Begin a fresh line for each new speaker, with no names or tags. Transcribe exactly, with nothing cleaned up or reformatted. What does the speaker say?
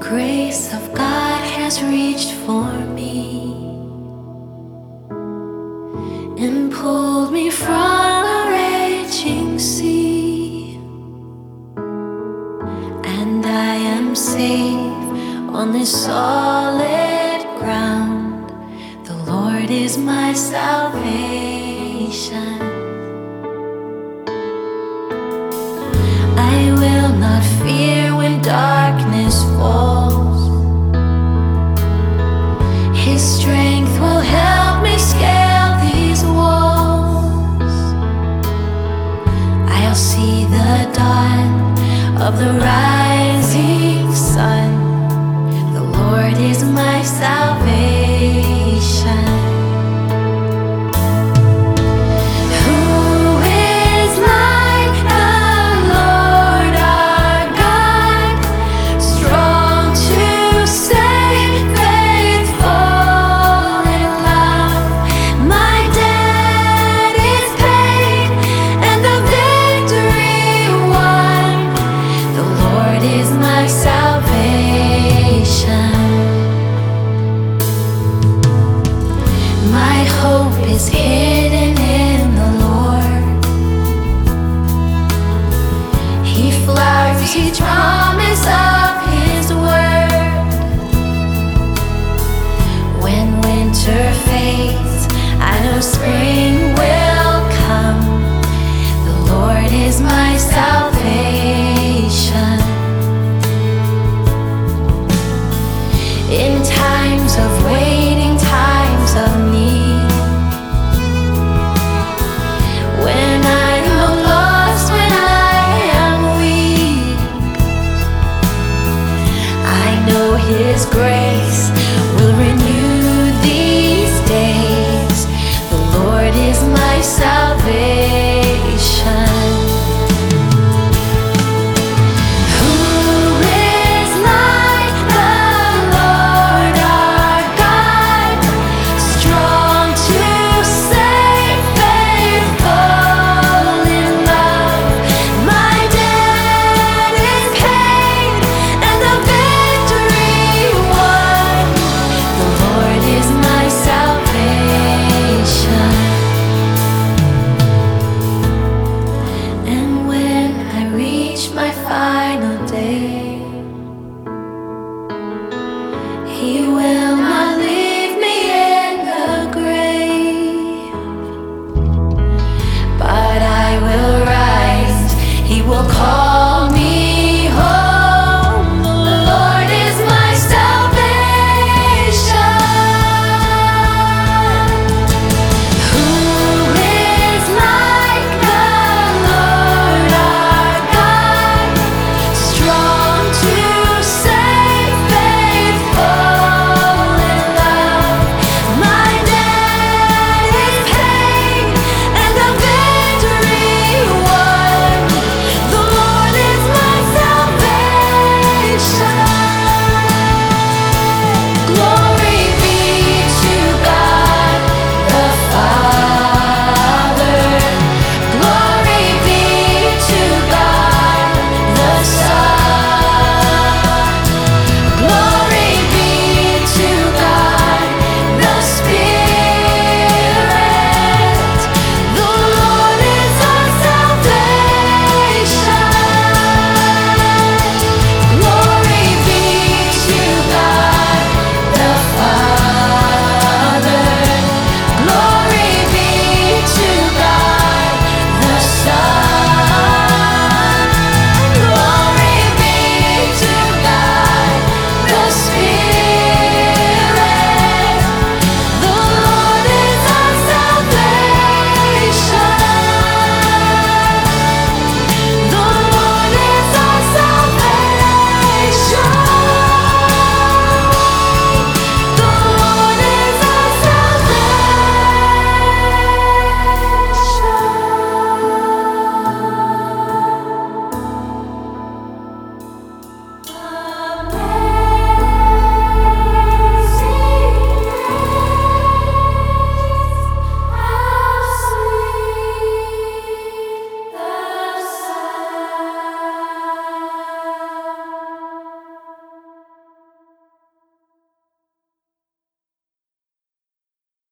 grace of God has reached for me and pulled me from a raging sea, and I am safe on this solid ground. The Lord is my salvation. I will not fear when darkness falls. His strength will help me scale these walls. I'll see the dawn of the rising sun. The Lord is my salvation. My hope is hidden in the Lord. He flowers each promise of His word. When winter fades, I know spring will come. The Lord is my salvation. In times of waiting, times of need, when I am lost, when I am weak, I know His grace will renew these days. The Lord is my salvation. He will